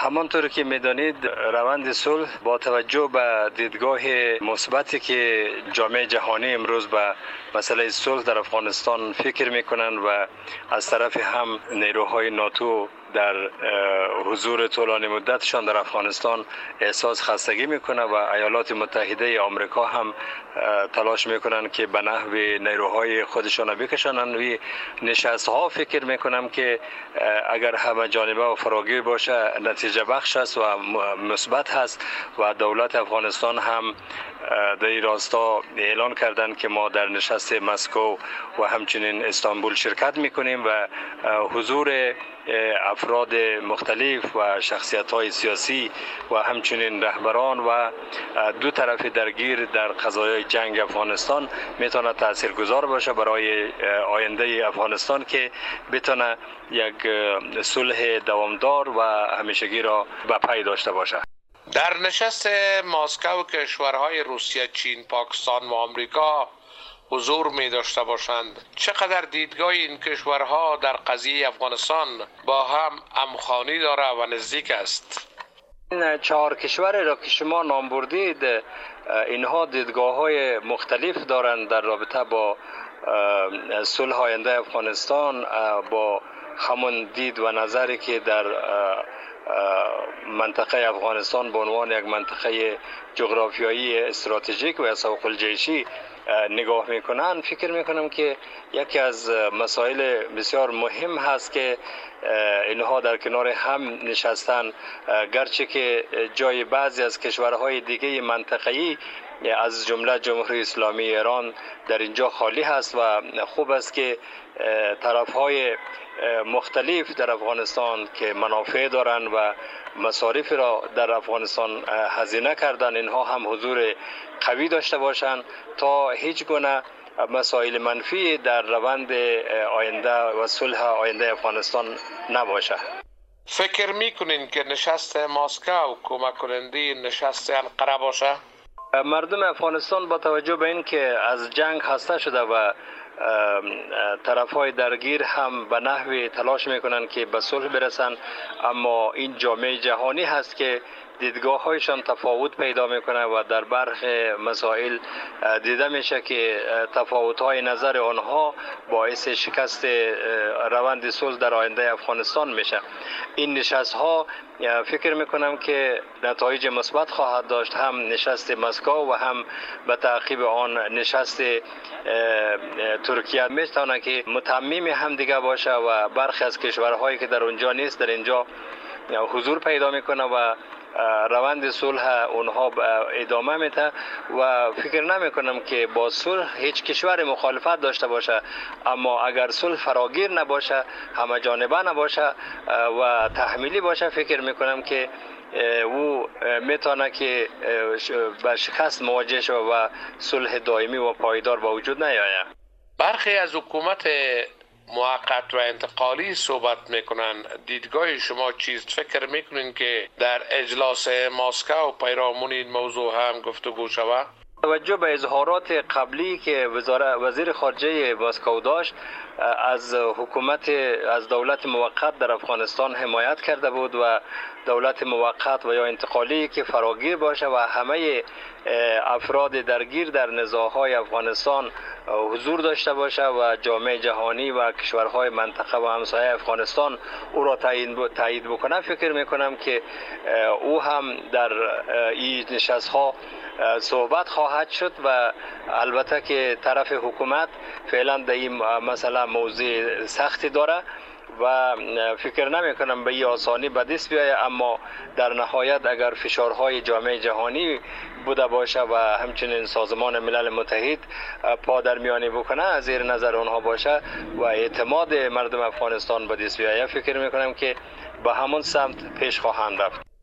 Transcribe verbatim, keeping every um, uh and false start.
همانطور که میدانید روند صلح با توجه به دیدگاه مثبتی که جامعه جهانی امروز به مسئله صلح در افغانستان فکر میکنند و از طرف هم نیروهای ناتو در حضور طولانی مدتشان در افغانستان احساس خستگی میکنه و ایالات متحده آمریکا هم تلاش میکنن که به نحو نیروهای خودشان بکشانند. و نشست ها فکر میکنم که اگر همه جانبه و فراگیر باشه نتیجه بخش است و مثبت هست و دولت افغانستان هم در این راستا اعلان کردند که ما در نشست مسکو و همچنین استانبول شرکت میکنیم و حضور افراد مختلف و شخصیت های سیاسی و همچنین رهبران و دو طرف درگیر در قضایای جنگ افغانستان میتونه تاثیرگذار باشه برای آینده افغانستان که بتونه یک صلح دوامدار و همیشگی را به پای داشته باشه. در نشست مسکو کشورهای روسیه، چین، پاکستان و آمریکا حضور می داشته باشند، چقدر دیدگاه این کشورها در قضیه افغانستان با هم همخوانی داره و نزدیک است؟ این چهار کشور را که شما نام بردید اینها دیدگاه های مختلف دارند در رابطه با صلح آینده افغانستان، با همون دید و نظری که در منطقه افغانستان به عنوان یک منطقه جغرافیایی استراتژیک و اسواق الجیشی نگاه میکنن. فکر میکنم که یکی از مسائل بسیار مهم هست که اینها در کنار هم نشستن، گرچه که جای بعضی از کشورهای دیگه منطقه‌ای از جمله جمهوری اسلامی ایران در اینجا خالی هست و خوب است که طرفهای مختلف در افغانستان که منافع دارند و مصارف را در افغانستان هزینه کردن اینها هم حضور قوی داشته باشند تا هیچ گونه مسائل منفی در روند آینده و صلح آینده افغانستان نباشه. فکر میکنین که نشست مسکو کمک کننده نشست انقره باشه؟ مردم افغانستان با توجه به این که از جنگ خسته شده و طرفهای درگیر هم به نحوی تلاش میکنن که به صلح برسن، اما این جامعه جهانی هست که دیدگاه هایشان تفاوت پیدا میکنه و در برخی مسائل دیده میشه که تفاوت های نظر آنها باعث شکست روند صلح در آینده افغانستان میشه. این نشست ها فکر میکنم که نتایج مثبت خواهد داشت، هم نشست مسکو و هم به تعقیب آن نشست ترکیه میتونه که متمم هم دیگه باشه و برخی از کشورهایی که در اونجا نیست در اینجا حضور پیدا میکنه و روند صلح اونها ادامه میده و فکر نمی کنم که با صلح هیچ کشور مخالفت داشته باشه، اما اگر صلح فراگیر نباشه، همه جانبه نباشه و تحمیلی باشه، فکر میکنم که او میتونه که به شکست مواجه شود و صلح دائمی و پایدار به وجود نیاید. برخی از حکومت موقت و انتقالی صحبت میکنن، دیدگاه شما چیست؟ فکر میکنین که در اجلاس مسکو پیرامون این موضوع هم گفتگو شود؟ توجه به اظهارات قبلی که وزیر خارجه مسکو داشت، از حکومت از دولت موقت در افغانستان حمایت کرده بود و دولت موقت و یا انتقالی که فراگیر باشه و همه افراد درگیر در نزاع‌های افغانستان حضور داشته باشه و جامعه جهانی و کشورهای منطقه و همسایه افغانستان او را تایید بکنه. فکر میکنم که او هم در این نشست‌ها صحبت خواهد شد و البته که طرف حکومت فعلا در این مسئله موضوع سختی داره و فکر نمی کنم به این آسانی به دست بیاید، اما در نهایت اگر فشارهای جامعه جهانی بوده باشه و همچنین سازمان ملل متحد پادرمیانی بکنه زیر نظر آنها باشه و اعتماد مردم افغانستان به دست بیاید، فکر می کنم که به همون سمت پیش خواهند رفت.